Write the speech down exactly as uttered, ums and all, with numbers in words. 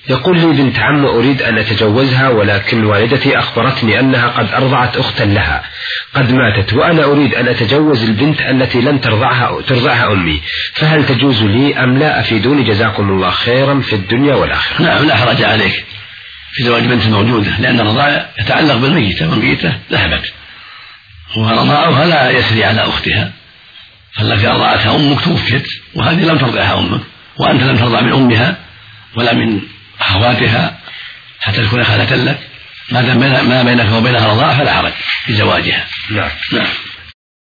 يقول لي بنت عم أريد أن أتجوزها، ولكن والدتي أخبرتني أنها قد أرضعت أختا لها قد ماتت، وأنا أريد أن أتجوز البنت التي لن ترضعها, ترضعها أمي، فهل تجوز لي أم لا؟ أفيدوني جزاكم الله خيرا في الدنيا والآخرة. نعم، لا حرج عليك في زواج بنت موجودة، لأن الرضاع يتعلق بالميتة، والميتة ذهبت، ورضاعها لا يسري على أختها، فالتي أرضعتها أمك توفيت وهذه لم ترضعها أمك، وأنت لم ترضع من أمها ولا من أخواتها حتى تكون خالة لك، ما دام ما بينك وبينها رضاعة فلا حرج في زواجها. نعم. نعم.